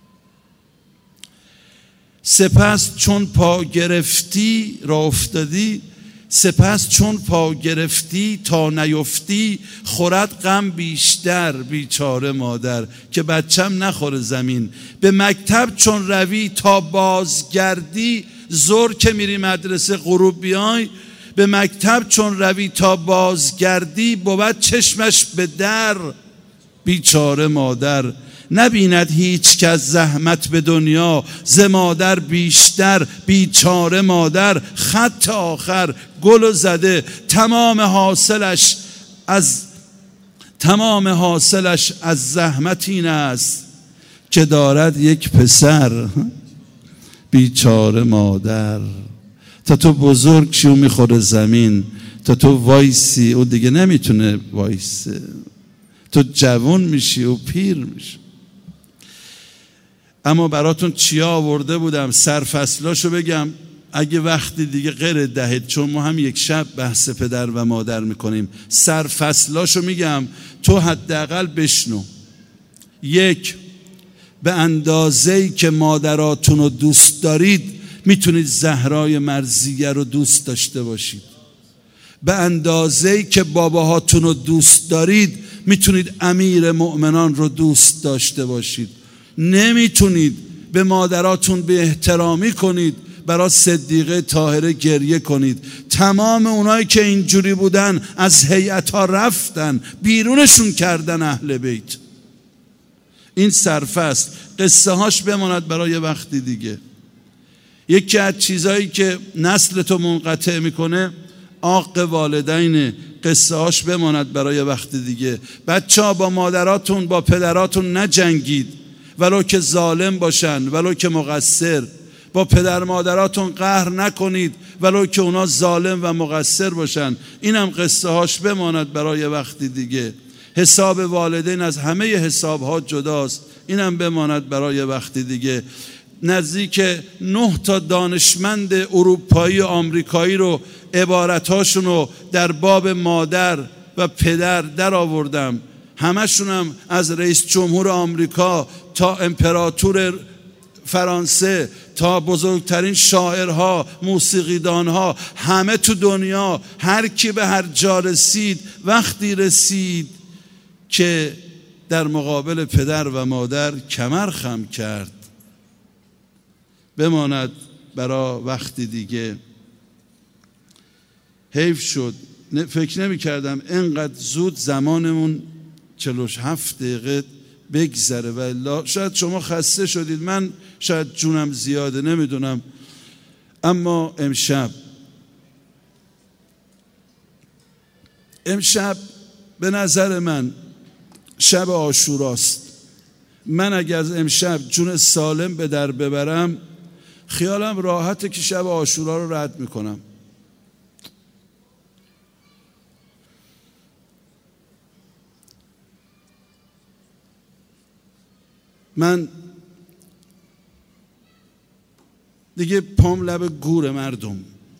سپس چون پا گرفتی را افتادی، سپس چون پا گرفتی تا نیفتی خورد غم بیشتر بیچاره مادر. که بچم نخوره زمین. به مکتب چون روی تا بازگردی، زور که میری مدرسه غروب بیای، به مکتب چون روی تا بازگردی بود چشمش به در بیچاره مادر. نبیند هیچ کس زحمت به دنیا ز مادر بیشتر بیچاره مادر. خط آخر گل زده تمام حاصلش از زحمت این است که دارد یک پسر بیچاره مادر. تا تو بزرگ شی و میخوره زمین، تا تو وایسی او دیگه نمیتونه وایسه، تو جوان میشی و پیر میشی. اما براتون چیا آورده بودم، سرفصلاشو بگم اگه وقتی دیگه غیر دهید، چون ما هم یک شب بحث پدر و مادر میکنیم. سرفصلاشو میگم تو حداقل بشنو. 1، به اندازه‌ای که مادراتون رو دوست دارید میتونید زهرای مرضیه رو دوست داشته باشید. به اندازه‌ای که باباهاتون رو دوست دارید میتونید امیر مؤمنان رو دوست داشته باشید. نمیتونید به مادراتون به احترامی کنید، برای صدیقه طاهره گریه کنید. تمام اونایی که اینجوری بودن از هیئت ها رفتن، بیرونشون کردن اهل بیت. این سرفصل قصه هاش بماند برای وقتی دیگه. یکی از چیزایی که نسل تو منقطع میکنه عاق والدین، قصه هاش بماند برای وقتی دیگه. بچه ها با مادراتون با پدراتون نجنگید، ولو که ظالم باشن، ولو که مقصر. با پدر مادراتون قهر نکنید، ولو که اونا ظالم و مقصر باشن. اینم قصه هاش بماند برای وقتی دیگه. حساب والدین از همه حساب ها جداست، اینم بماند برای وقتی دیگه. نزدیک 9 تا دانشمند اروپایی و آمریکایی رو عبارتاشون رو در باب مادر و پدر در آوردم. همشونم از رئیس جمهور آمریکا تا امپراتور فرانسه تا بزرگترین شاعرها، موسیقیدانها، همه تو دنیا هر کی به هر جا رسید، وقتی رسید که در مقابل پدر و مادر کمر خم کرد. بماند برای وقتی دیگه. حیف شد، فکر نمی کردم اینقدر زود زمانمون 47 دقیقه بگذره. و الا شاید شما خسته شدید، من شاید جونم زیاده، نمیدونم. اما امشب به نظر من شب عاشوراست. من اگر از امشب جون سالم به در ببرم، خیالم راحته که شب عاشورا رو رد میکنم. من دیگه پام لب گور مردم،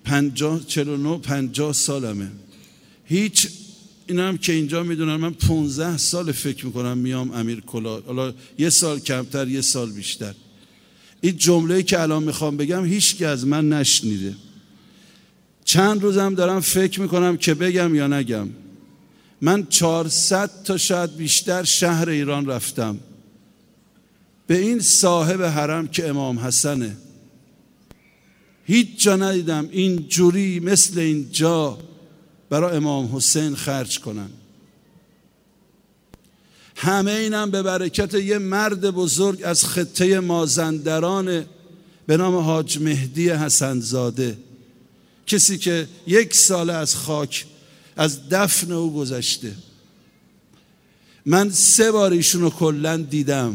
49-50 سالمه. هیچ اینا هم که اینجا میدونن من 15 سال فکر میکنم میام امیر کلا، حالا 1 سال کمتر 1 سال بیشتر. این جمله‌ای که الان میخوام بگم هیچ کی از من نشنیده. چند روزم دارم فکر میکنم که بگم یا نگم. من 400 تا شاید بیشتر شهر ایران رفتم. به این صاحب حرم که امام حسنه هیچ جا ندیدم این جوری مثل اینجا برای امام حسین خرج کنن. همه اینم به برکت یه مرد بزرگ از خطه مازندران به نام حاج مهدی حسنزاده، کسی که 1 سال از خاک از دفن او گذشته. من 3 بار ایشونو کلن دیدم،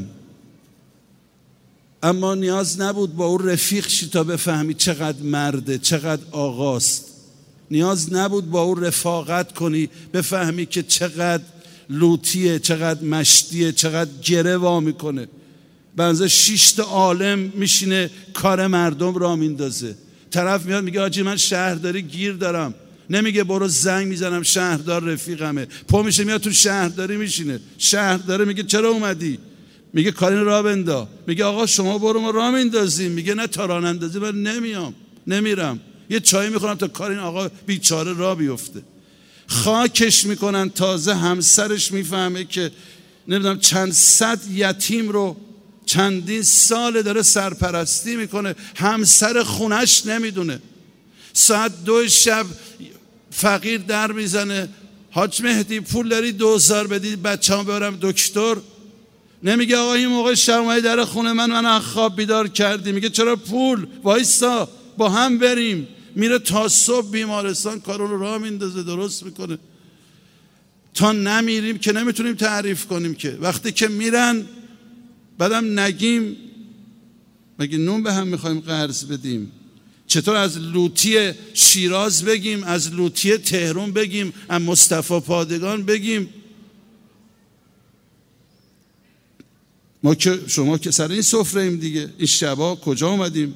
اما نیاز نبود با او رفیق شی تا بفهمی چقدر مرده، چقدر آقاست. نیاز نبود با او رفاقت کنی بفهمی که چقدر لوتیه، چقدر مشتیه، چقدر گره وا میکنه. بنزه 6 تا عالم میشینه کار مردم را میندازه. طرف میاد میگه آجی من شهرداری گیر دارم، نمیگه برو زنگ میزنم شهردار رفیقمه. پا میشه میاد تو شهرداری میشینه. شهرداری میگه چرا اومدی؟ میگه کارین راه بندا. میگه آقا شما برو ما راه میندازیم. میگه نه تا راه نندازی من نمیرم. یه چای میخورم تا کارین آقا بیچاره راه بیفته. خاکش میکنن. تازه همسرش میفهمه که نمیدونم چند صد یتیم رو چندین سال داره سرپرستی میکنه، همسر خونش نمیدونه. ساعت 2 شب فقیر در میزنه، حاج مهدی پول داری 2000 بدی بچه‌ام ببرم دکتر؟ نمیگه آقا این موقع شب اومدی در خونه من از خواب بیدار کردی. میگه چرا پول؟ وایسا با هم بریم. میره تا صبح بیمارستان کارو رو راه میندازه، درست میکنه. تا نمیریم که نمیتونیم تعریف کنیم که. وقتی که میرن بعدم نگیم مگه نون به هم میخوایم قرض بدیم؟ چطور از لوطی شیراز بگیم، از لوطی تهران بگیم، از مصطفی پادگان بگیم؟ شما که سر این سفره ایم دیگه. این شبا کجا اومدیم؟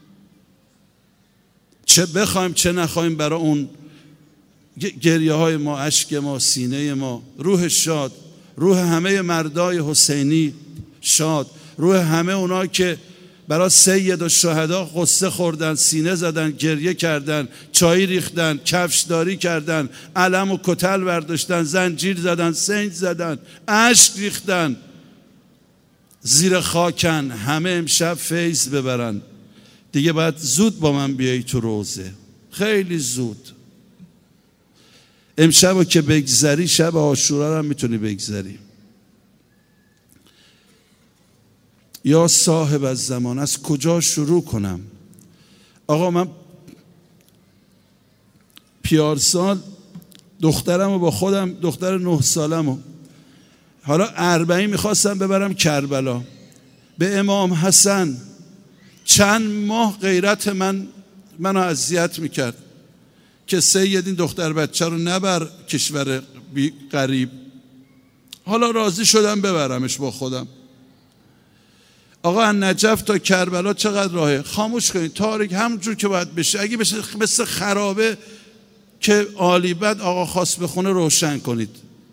چه بخوایم چه نخوایم برای اون گریه های ما، اشک ما، سینه ما، روح شاد، روح همه مردای حسینی شاد، روح همه اونا که برای سید و شهدا قصه خوردن، سینه زدن، گریه کردن، چای ریختن، کفشداری کردن، علم و کتل برداشتن، زنجیر زدن، سنج زدن، اشک ریختن، زیر خاکن، همه امشب فیض ببرن. دیگه باید زود با من بیایی تو روزه، خیلی زود. امشب که بگذری شب عاشورا هم میتونی بگذری. یا صاحب از زمان، از کجا شروع کنم؟ آقا من پیارسال دخترمو با خودم، دختر 9 سالمو حالا 40 میخواستم ببرم کربلا به امام حسن. چند ماه غیرت منو اذیت میکرد که سید این دختر بچه رو نبر کشور غریب. حالا راضی شدم ببرمش با خودم. آقا از نجف تا کربلا چقدر راهه؟ خاموش کنید، تاریک، همونجور که باید بشه. اگه بشه مثل خرابه که عالی بد آقا خواست بخونه روشن کنید.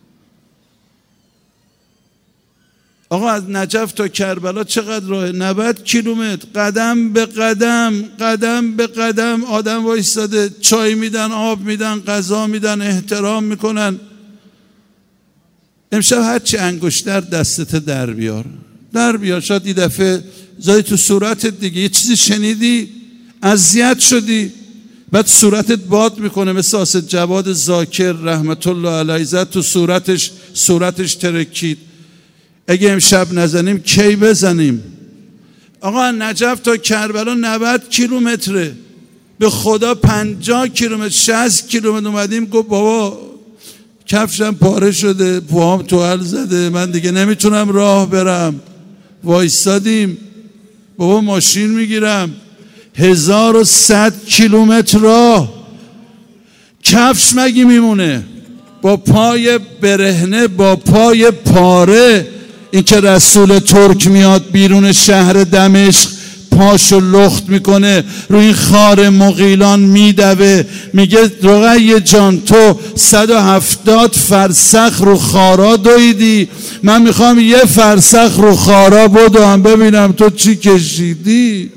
آقا از نجف تا کربلا چقدر راهه؟ 90 کیلومتر. قدم به قدم، قدم به قدم آدم وایستاده، چای میدن، آب میدن، غذا میدن، احترام میکنن. امشب هرچی انگشتر دستت در بیار، در بیار. شاید این دفعه زادی تو صورتت دیگه، یه چیزی شنیدی اذیت شدی، بعد صورتت باد میکنه مثل آسد جواد ذاکر رحمت الله علیه، زد تو صورتش ترکید. اگه امشب نزنیم کی بزنیم؟ آقا نجف تا کربلا 90 کیلومتره. به خدا 50 کیلومتر 60 کیلومتر اومدیم. گفت بابا کفشم پاره شده، پاهم توال زده، من دیگه نمیتونم راه برم. وایستادیم. بابا ماشین میگیرم. 1100 کیلومتر راه، کفش مگی میمونه؟ با پای برهنه، با پای پاره. این که رسول ترک میاد بیرون شهر دمشق، پاشو لخت میکنه، روی این خار مغیلان میدوه، میگه رقیه جان تو 170 فرسخ رو خارا دویدی، من میخوام 1 فرسخ رو خارا بدوم ببینم تو چی کشیدی.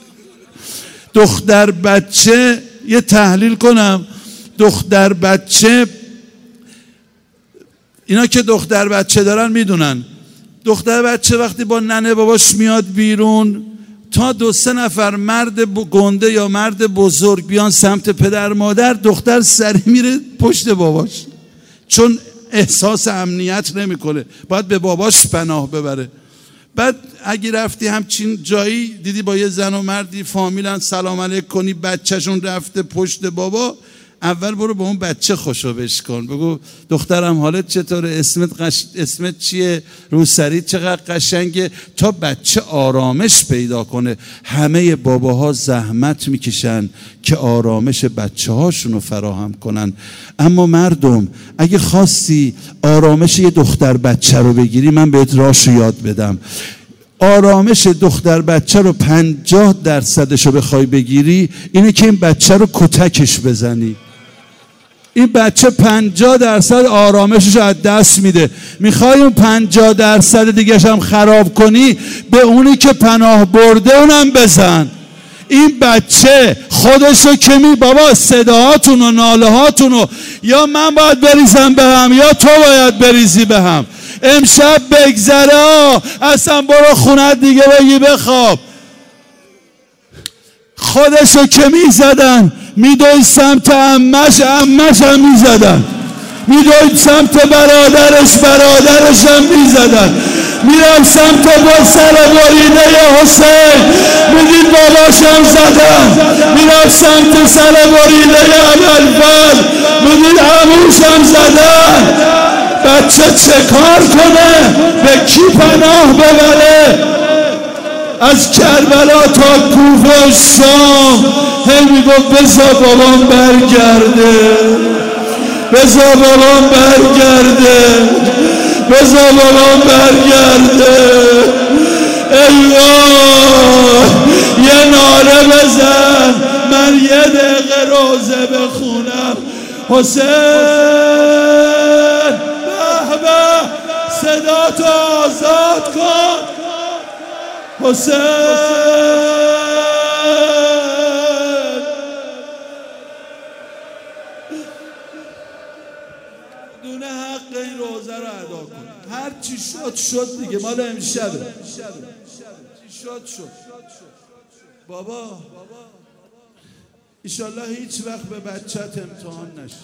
دختر بچه، یه تحلیل کنم، دختر بچه، اینا که دختر بچه دارن میدونن، دختر بچه وقتی با ننه باباش میاد بیرون، تا 2-3 نفر مرد گنده یا مرد بزرگ بیان سمت پدر مادر، دختر سری میره پشت باباش، چون احساس امنیت نمیکنه، باید به باباش پناه ببره. بعد اگه رفتی همچین جایی دیدی با یه زن و مردی فامیلن سلام علیک کنی، بچهشون رفته پشت بابا، اول برو با اون بچه خوشوبش کن، بگو دخترم حالت چطوره، اسمت چیه، روسری چقدر قشنگه، تا بچه آرامش پیدا کنه. همه باباها زحمت میکشن که آرامش بچه هاشونو فراهم کنن، اما مردم اگه خواستی آرامش یه دختر بچه رو بگیری، من بهت راهشو یاد بدم. آرامش دختر بچه رو 50% رو بخوای بگیری، اینه که این بچه رو کتکش بزنی. این بچه 50% آرامشش از دست میده. میخوای اون 50% دیگهش هم خراب کنی، به اونی که پناه برده اونم بزن. این بچه خودشو که بابا صداهاتون و ناله هاتونو یا من باید بریزم به هم یا تو باید بریزی به هم. امشب بگذره، اصلا برو خونت دیگه بگی بخواب. خودشو که میزدن، میدوید سمت عمش هم میزدن، میدوید سمت برادرش هم میزدن، میرم سمت با سر بریده حسین، میدید باباش هم زدن، میرم سمت سر بریده ابوالفضل، میدید عموش هم زدن. بچه چه کار کنه؟ به کی پناه ببره؟ از کربلا تا کوفه و شام هی میگفت بذار بابام برگرده، بذار بابام برگرده. بذار بابام برگرده. ایوه یه ناله بزن من یه دقیقه روزه بخونم. حسین به به صدا تو آزاد کن حسین. دونه حق این روزه رو ادا کن. هر چی شد دیگه، مال امشبه. چی شد. بابا ایشالله هیچ وقت به بچت امتحان نشه.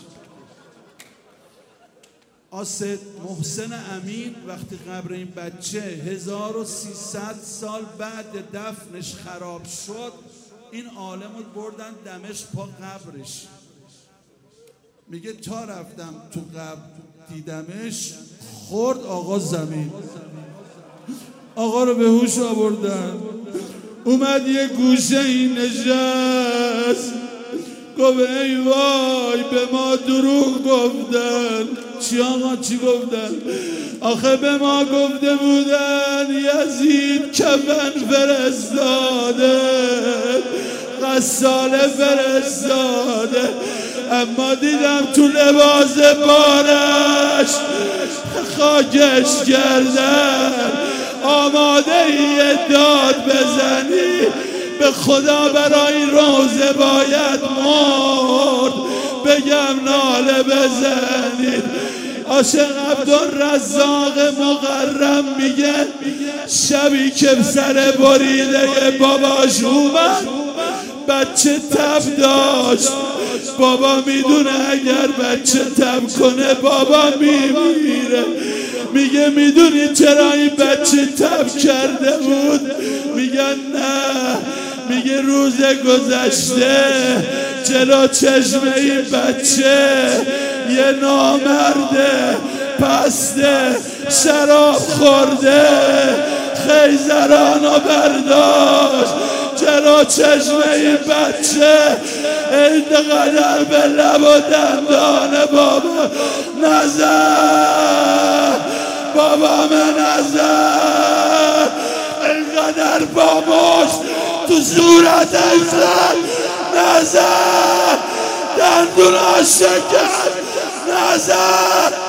آسد محسن امین وقتی قبر این بچه 1300 سال بعد دفنش خراب شد، این عالم رو بردن دمشق پا قبرش. میگه تا رفتم تو قبر دیدمش، خورد آقا زمین، آقا رو به هوش آوردن، اومد یه گوشه این نشست، گفت ای وای به ما دروغ گفتن. چی آقا چی گفتن؟ آخه به ما گفته بودن یزید کفن فرستاده، غساله فرستاده، اما دیدم تو لباس بارش خاکش کردن. آماده یه داد بزنی؟ به خدا برای روزه باید مرد. بگم ناله بزنید. عاشق عبدالرزاق مقرم میگه شبی که سر بریده باباش اومد، بچه تب داشت. بابا میدونه اگر بچه تب کنه بابا میمیره. میگه میدونی چرا این بچه تب کرده بود؟ میگن نه. میگه روز گذشته جلو چشم این بچه یه نامرده پسته شراب خورده، خیزرانو برداشت جلو چشم این بچه. اینقدر به لب و دندان بابا نظر، بابا من نظر، اینقدر باباش تو صورتش زد نظر، دندوناش شکست نظر.